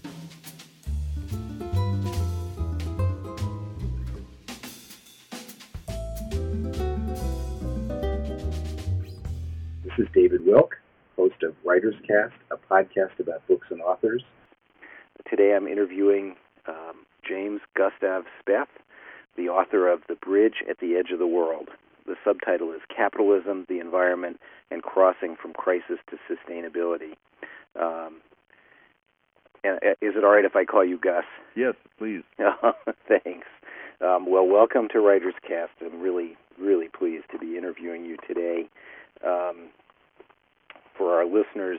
This is David Wilk, host of Writer's Cast, a podcast about books and authors. Today I'm interviewing James Gustav Speth, the author of The Bridge at the Edge of the World. The subtitle is Capitalism, the Environment, and Crossing from Crisis to Sustainability. And is it all right if I call you Gus? Yes, please. Thanks. Well, welcome to Writer's Cast. I'm really, really pleased to be interviewing you today. For our listeners,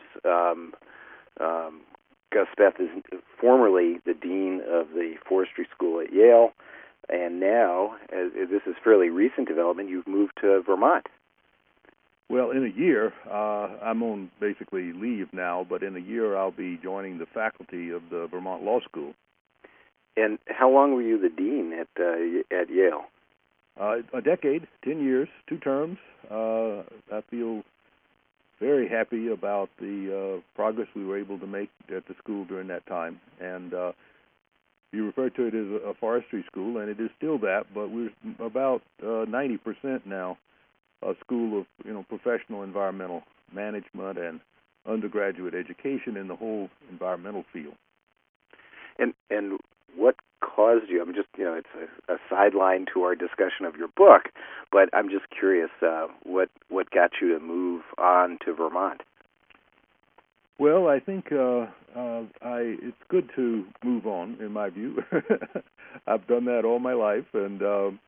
Gus Speth is formerly the dean of the forestry school at Yale, and now, this is fairly recent development, you've moved to Vermont. Well, in a year, I'm on basically leave now, but in a year I'll be joining the faculty of the Vermont Law School. And how long were you the dean at Yale? A decade, 10 years, 2 terms. I feel very happy about the progress we were able to make at the school during that time. And you refer to it as a forestry school, and it is still that, but we're about 90% now a school of professional environmental management and undergraduate education in the whole environmental field. And what caused you? I'm just it's a sideline to our discussion of your book, but I'm just curious what got you to move on to Vermont. Well, I think it's good to move on, in my view. I've done that all my life, and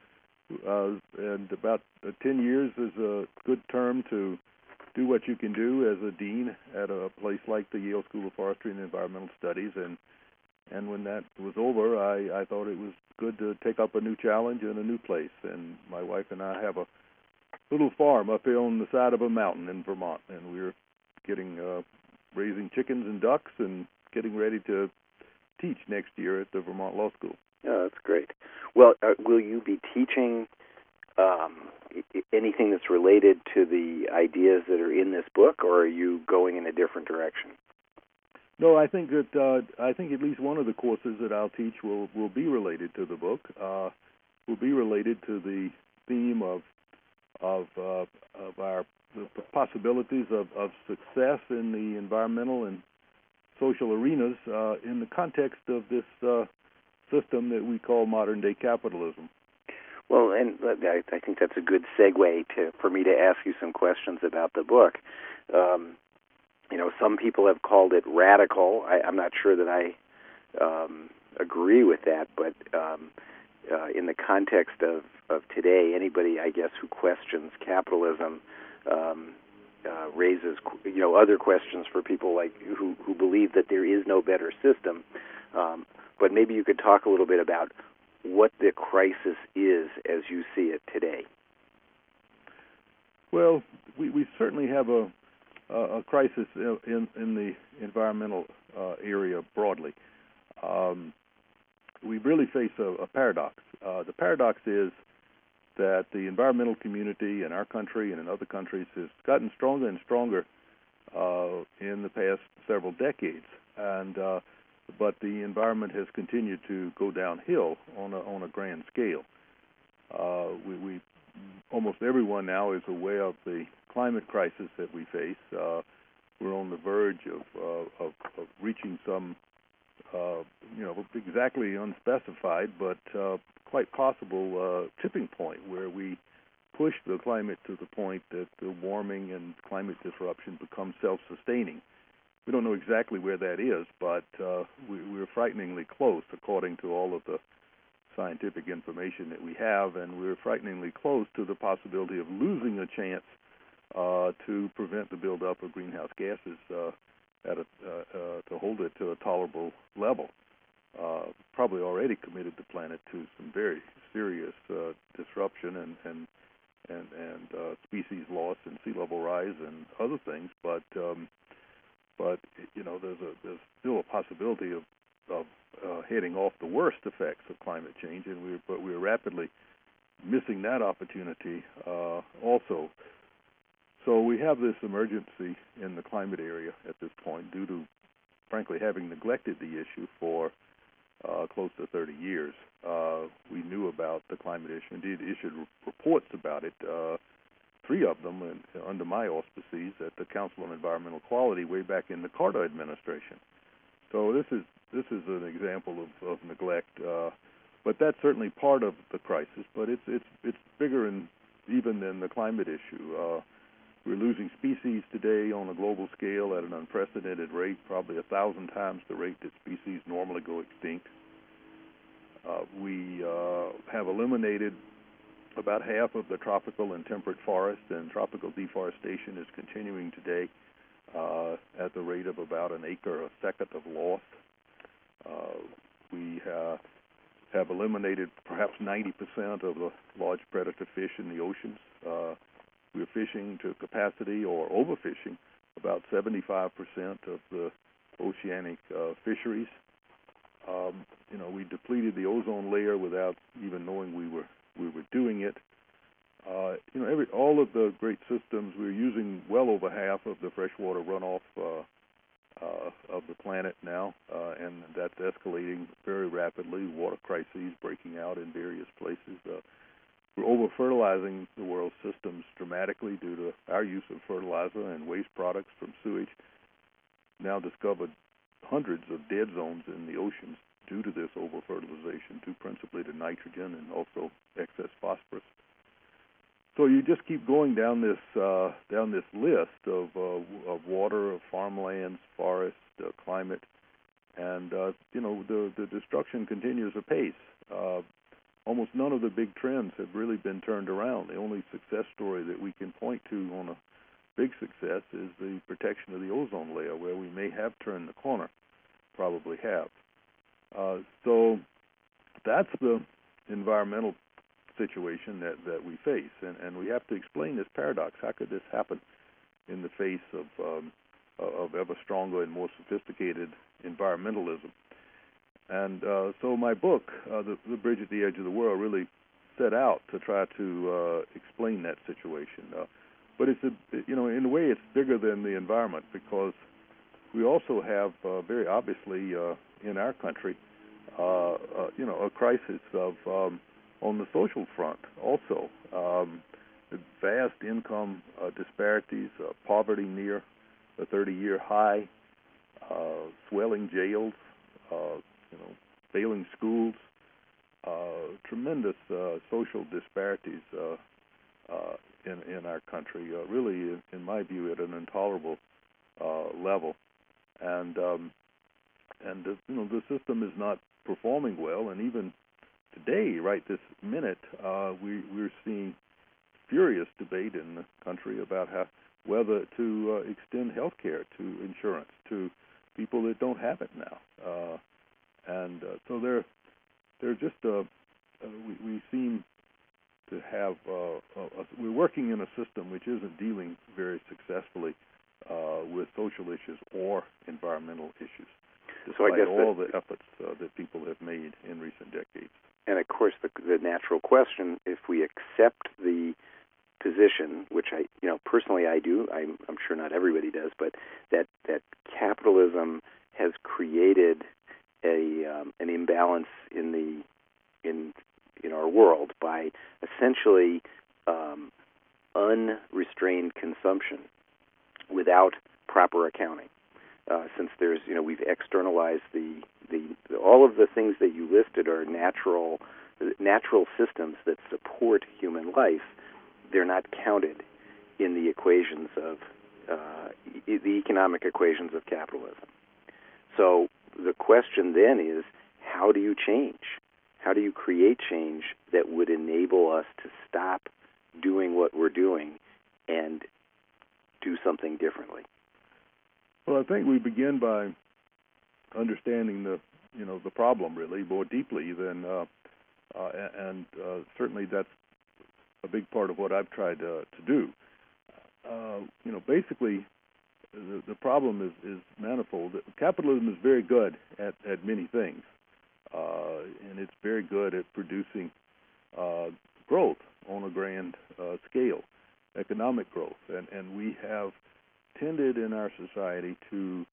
about 10 years is a good term to do what you can do as a dean at a place like the Yale School of Forestry and Environmental Studies, and when that was over, I thought it was good to take up a new challenge in a new place. And my wife and I have a little farm up here on the side of a mountain in Vermont, and we're raising chickens and ducks and getting ready to teach next year at the Vermont Law School. Oh, that's great. Well, will you be teaching anything that's related to the ideas that are in this book, or are you going in a different direction? No, I think that at least one of the courses that I'll teach will be related to the book. Will be related to the theme of our the possibilities of success in the environmental and social arenas in the context of this system that we call modern-day capitalism. Well, and I think that's a good segue for me to ask you some questions about the book. Some people have called it radical. I'm not sure that I agree with that, but in the context of today, anybody, I guess, who questions capitalism raises, other questions for people like who believe that there is no better system. But maybe you could talk a little bit about what the crisis is as you see it today. Well, we certainly have a crisis in the environmental area broadly. We really face a paradox. The paradox is that the environmental community in our country and in other countries has gotten stronger and stronger in the past several decades, but the environment has continued to go downhill on a grand scale. We almost everyone now is aware of the climate crisis that we face. We're on the verge of reaching some, exactly unspecified, but quite possible tipping point where we push the climate to the point that the warming and climate disruption become self-sustaining. We don't know exactly where that is, but we're frighteningly close, according to all of the scientific information that we have, and we're frighteningly close to the possibility of losing a chance to prevent the buildup of greenhouse gases to hold it to a tolerable level. Probably already committed the planet to some very serious disruption and species loss and sea level rise and other things, but there's still a possibility of heading off the worst effects of climate change, and we're rapidly missing that opportunity also. So we have this emergency in the climate area at this point due to frankly, having neglected the issue for close to 30 years. We knew about the climate issue, indeed issued reports about it, 3 of them under my auspices at the Council on Environmental Quality way back in the Carter administration. So this is an example of neglect, but that's certainly part of the crisis. But it's bigger even than the climate issue. We're losing species today on a global scale at an unprecedented rate, probably 1,000 times the rate that species normally go extinct. We have eliminated about half of the tropical and temperate forest, and tropical deforestation is continuing today at the rate of about an acre a second of loss. We have eliminated perhaps 90% of the large predator fish in the oceans. We're fishing to capacity or overfishing about 75% of the oceanic fisheries. We depleted the ozone layer without even knowing we were doing it. All of the great systems, we're using well over half of the freshwater runoff of the planet now, and that's escalating very rapidly. Water crises breaking out in various places. We're over-fertilizing the world's systems dramatically due to our use of fertilizer and waste products from sewage. Now discovered hundreds of dead zones in the oceans due to this over-fertilization, due principally to nitrogen and also excess phosphorus. So you just keep going down this list of water, of farmlands, forests, climate, and the destruction continues apace. Almost none of the big trends have really been turned around. The only success story that we can point to on a big success is the protection of the ozone layer, where we may have turned the corner, probably have. So that's the environmental situation that we face, and we have to explain this paradox. How could this happen in the face of ever stronger and more sophisticated environmentalism? And so my book, The Bridge at the Edge of the World, really set out to try to explain that situation. But it's in a way, it's bigger than the environment, because we also have very obviously in our country, a crisis of on the social front also. Vast income disparities, poverty near a 30-year high, swelling jails, failing schools, tremendous social disparities in our country, really, in my view, at an intolerable level. And the system is not performing well, and even today, right this minute, we're seeing furious debate in the country about whether to extend health care to insurance to people that don't have it now. So they're just we seem to have we're working in a system which isn't dealing very successfully with social issues or environmental issues, despite so I guess all the efforts that people have made in recent decades. And of course, the natural question, if we accept the position, which personally I do, I'm sure not everybody does, but that capitalism has created an imbalance in our world by essentially unrestrained consumption without proper accounting. Since there's we've externalized the all of the things that you listed are natural systems that support human life. They're not counted in the equations of the economic equations of capitalism. So the question then is, how do you change? How do you create change that would enable us to stop doing what we're doing and do something differently? Well, I think we begin by understanding the problem really more deeply than, and certainly that's a big part of what I've tried to do. Basically, the problem is manifold. Capitalism is very good at many things, and it's very good at producing growth on a grand scale, economic growth, and we have tended in our society to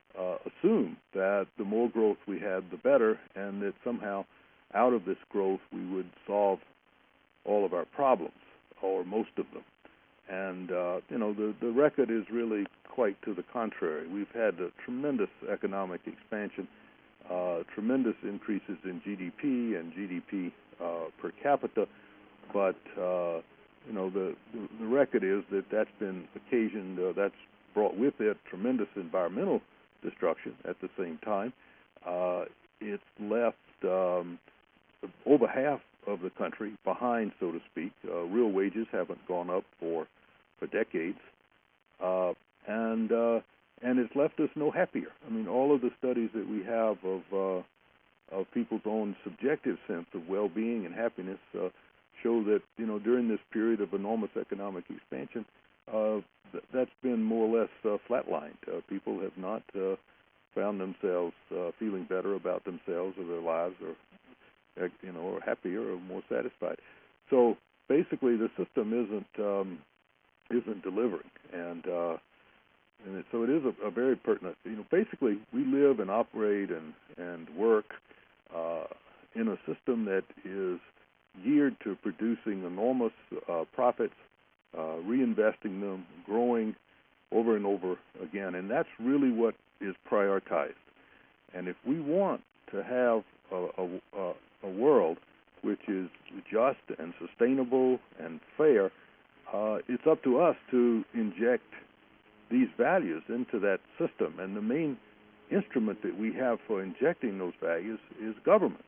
assume that the more growth we had, the better, and that somehow out of this growth we would solve all of our problems, or most of them. And, the record is really quite to the contrary. We've had a tremendous economic expansion, tremendous increases in GDP and GDP per capita, but, the record is that that's been occasioned, that's brought with it tremendous environmental destruction at the same time. It's left over half of the country behind, so to speak. Real wages haven't gone up for decades, and it's left us no happier. I mean, all of the studies that we have of people's own subjective sense of well-being and happiness show that during this period of enormous economic expansion, that's been more or less flatlined. People have not found themselves feeling better about themselves or their lives, or happier or more satisfied. So basically, the system isn't delivering, and so it is a very pertinent. Basically, we live and operate and work in a system that is geared to producing enormous profits, reinvesting them, growing over and over again, and that's really what is prioritized. And if we want to have a world which is just and sustainable and fair, it's up to us to inject these values into that system. And the main instrument that we have for injecting those values is government.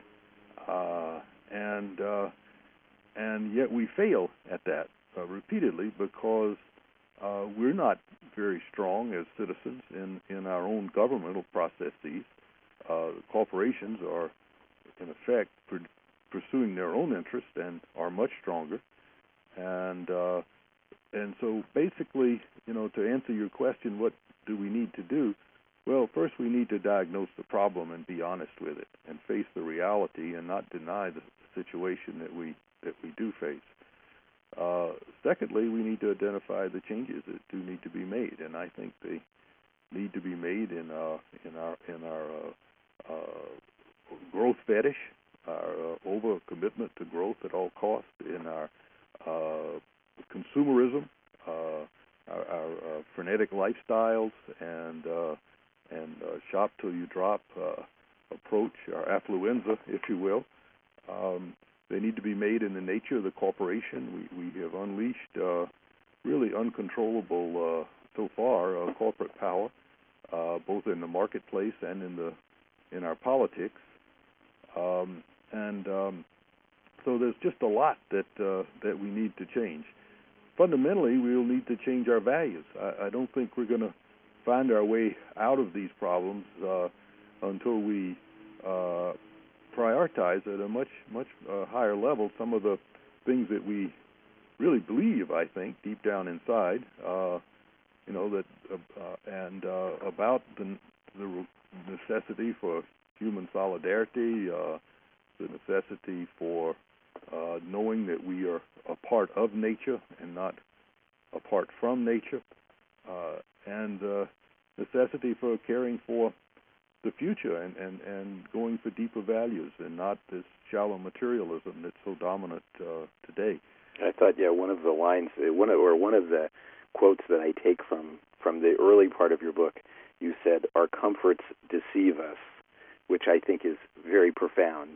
And yet we fail at that repeatedly because we're not very strong as citizens in our own governmental processes. Corporations are, in effect, pursuing their own interest and are much stronger. And so basically, to answer your question, what do we need to do? Well, first we need to diagnose the problem and be honest with it and face the reality and not deny the situation that we do face. Secondly, we need to identify the changes that do need to be made, and I think they need to be made in our growth fetish, our over-commitment to growth at all costs, in our consumerism, our frenetic lifestyles, and shop till you drop approach, our affluenza, if you will. They need to be made in the nature of the corporation. We have unleashed really uncontrollable, so far, corporate power, both in the marketplace and in our politics. So there's just a lot that we need to change. Fundamentally, we'll need to change our values. I don't think we're going to find our way out of these problems until we prioritize at a much higher level some of the things that we really believe, I think, deep down inside, about the necessity for human solidarity, the necessity for knowing that we are a part of nature and not apart from nature, and necessity for caring for the future and going for deeper values and not this shallow materialism that's so dominant today. I thought, one of the lines, one of the quotes that I take from the early part of your book, you said, "Our comforts deceive us," which I think is very profound.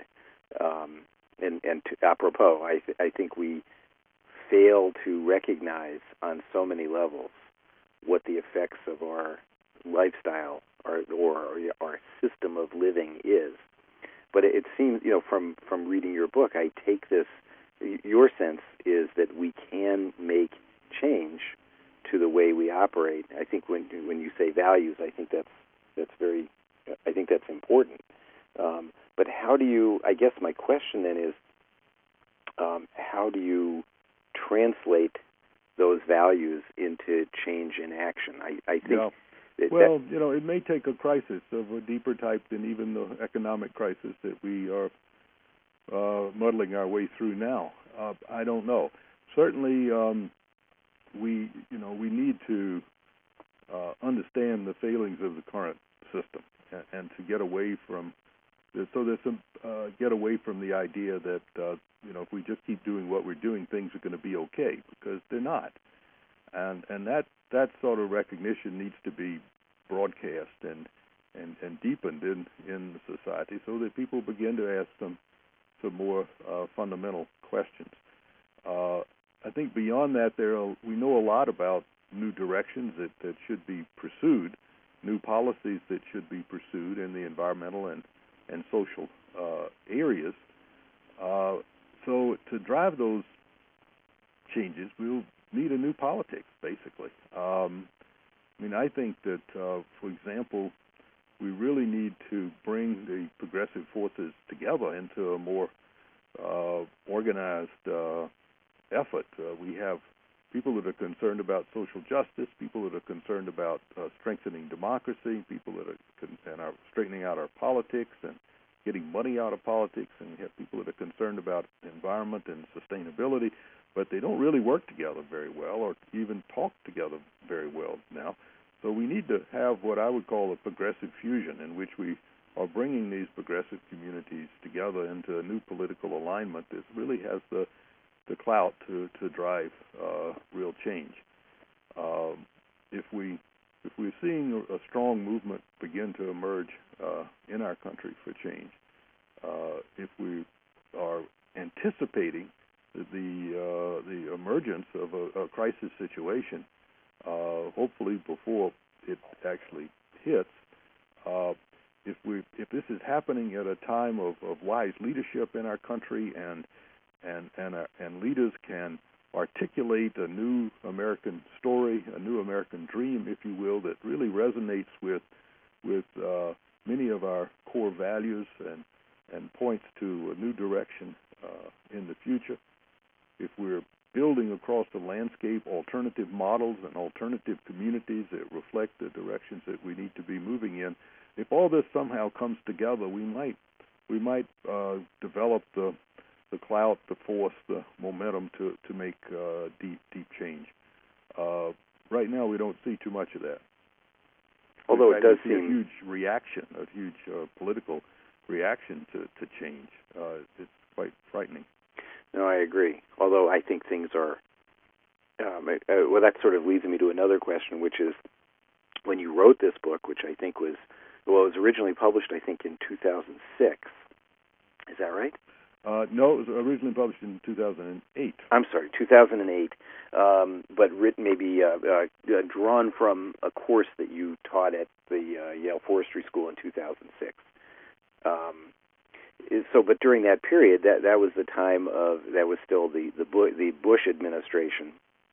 Apropos, I think we fail to recognize on so many levels what the effects of our lifestyle or our system of living is. But it seems, from reading your book, I take this, your sense is that we can make change to the way we operate. I think when you say values, I think that's important. But how do you? I guess my question then is, how do you translate those values into change in action? I think. Yeah. It may take a crisis of a deeper type than even the economic crisis that we are muddling our way through now. I don't know. Certainly, we need to understand the failings of the current system, and to get away from get away from the idea that if we just keep doing what we're doing, things are going to be okay, because they're not. And that sort of recognition needs to be broadcast and deepened in society, so that people begin to ask some more fundamental questions. I think beyond that, we know a lot about new directions that should be pursued, new policies that should be pursued in the environmental and social areas. So to drive those changes, we'll need a new politics, basically. I think that, for example, we really need to bring the progressive forces together into a more organized effort. We have people that are concerned about social justice, people that are concerned about strengthening democracy, people that are straightening out our politics and getting money out of politics, and we have people that are concerned about environment and sustainability, but they don't really work together very well or even talk together very well now. So we need to have what I would call a progressive fusion, in which we are bringing these progressive communities together into a new political alignment that really has the clout to drive real change. If we're seeing a strong movement begin to emerge in our country for change, if we are anticipating the emergence of a crisis situation, hopefully before it actually hits, if this is happening at a time of wise leadership in our country, and leaders can articulate a new American story, a new American dream, if you will, that really resonates with many of our core values and points to a new direction in the future. If we're building across the landscape alternative models and alternative communities that reflect the directions that we need to be moving in, if all this somehow comes together, we might develop the clout, the force, the momentum to make deep change. Right now, we don't see too much of that. Although it does seem a huge reaction, a huge political reaction to change. It's quite frightening. No, I agree. Although I think things are, well, that sort of leads me to another question, which is, when you wrote this book, which I think was, it was originally published, I think, in 2006. Is that right? No, it was originally published in 2008. I'm sorry, 2008, but written maybe drawn from a course that you taught at the Yale Forestry School in 2006. But during that period, that was the time that was still the Bush administration.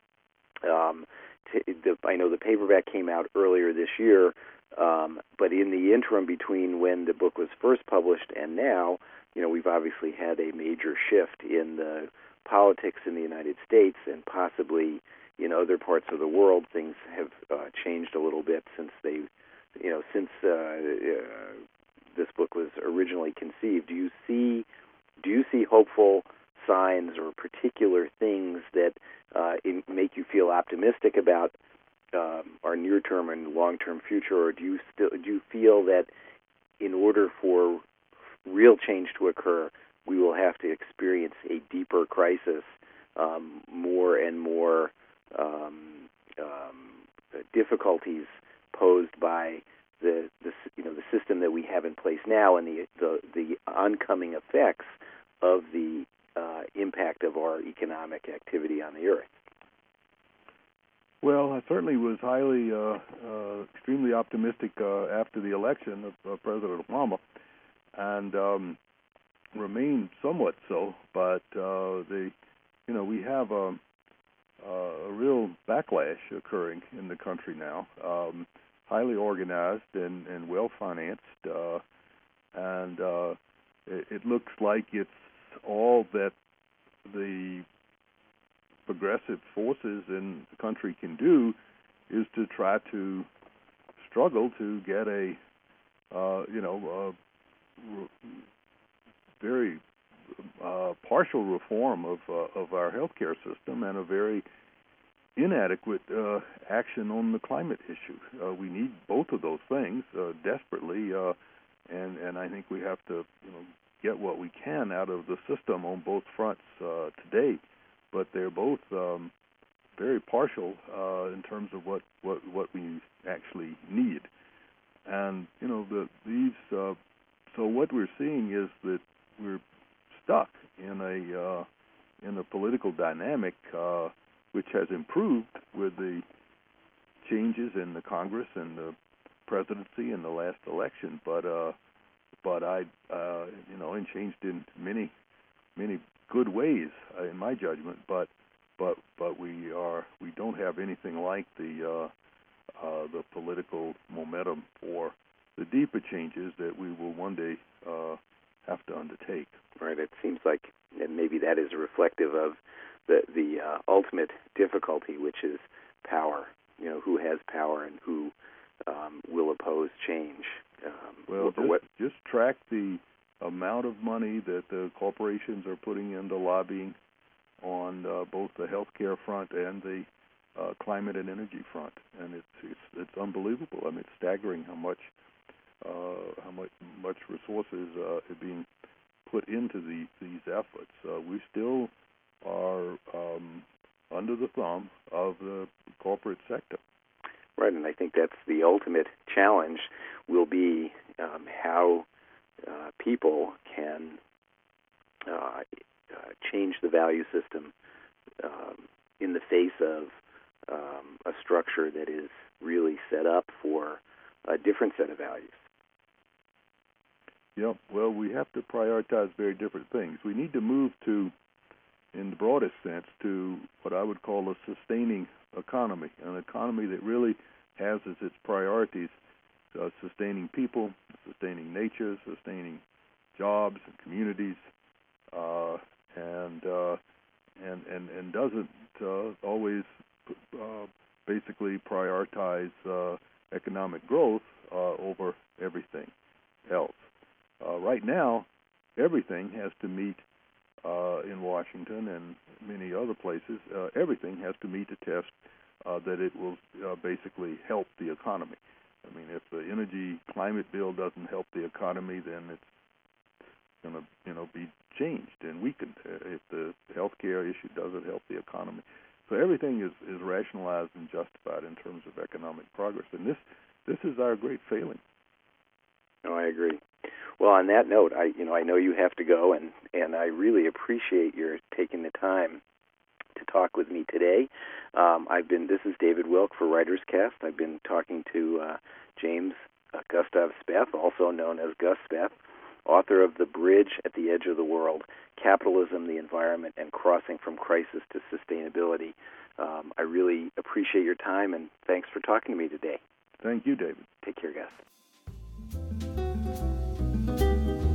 I know the paperback came out earlier this year, but in the interim between when the book was first published and now, we've obviously had a major shift in the politics in the United States, and possibly in other parts of the world, things have changed a little bit since this book was originally conceived. Do you see hopeful signs or particular things that make you feel optimistic about our near-term and long-term future, or do you feel that in order for real change to occur, we will have to experience a deeper crisis, more and more difficulties posed by the system that we have in place now, and the oncoming effects of the impact of our economic activity on the earth? Well, I certainly was highly, extremely optimistic after the election of President Obama, and remain somewhat so. But we have a real backlash occurring in the country now. Highly organized and well financed, and it looks like it's all that the progressive forces in the country can do is to try to struggle to get a very partial reform of our healthcare system, and a very inadequate action on the climate issue. We need both of those things desperately, and I think we have to get what we can out of the system on both fronts today. But they're both very partial in terms of what we actually need. And so what we're seeing is that we're stuck in a political dynamic which has improved with the changes in the Congress and the presidency in the last election, but and changed in many good ways in my judgment, but we don't have anything like the political momentum for the deeper changes that we will one day have to undertake. Right. It seems like maybe that is reflective of the ultimate difficulty, which is power. Who has power and who will oppose change. Just track the amount of money that the corporations are putting into lobbying on both the healthcare front and the climate and energy front, and it's unbelievable. I mean, it's staggering how much resources are being put into these efforts. We still are under the thumb of the corporate sector. Right, and I think that's the ultimate challenge will be how people can change the value system in the face of a structure that is really set up for a different set of values. Yep. Well, we have to prioritize very different things. We need to move to, in the broadest sense, to what I would call a sustaining economy, an economy that really has as its priorities sustaining people, sustaining nature, sustaining jobs and communities, and doesn't always basically prioritize economic growth over everything else. Right now, everything has to meet in Washington and many other places. Everything has to meet a test that it will basically help the economy. I mean, if the energy climate bill doesn't help the economy, then it's going to, be changed and weakened. If the health care issue doesn't help the economy, so everything is rationalized and justified in terms of economic progress. And this is our great failing. No, I agree. Well, on that note, I know you have to go, and I really appreciate your taking the time to talk with me today. This is David Wilk for Writers Cast. I've been talking to James Gustav Speth, also known as Gus Speth, author of The Bridge at the Edge of the World, Capitalism, the Environment, and Crossing from Crisis to Sustainability. I really appreciate your time, and thanks for talking to me today. Thank you, David. Take care, Gus.